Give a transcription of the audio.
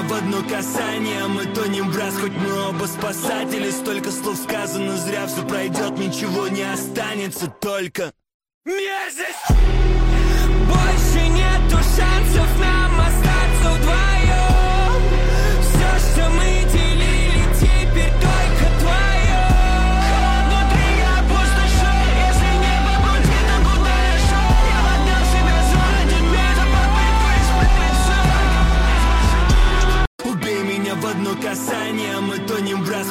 в одно касание мы тонем в раз, хоть мы оба спасатели. Столько слов сказано зря, все пройдет, ничего не останется, только мерзость. Больше нету шансов на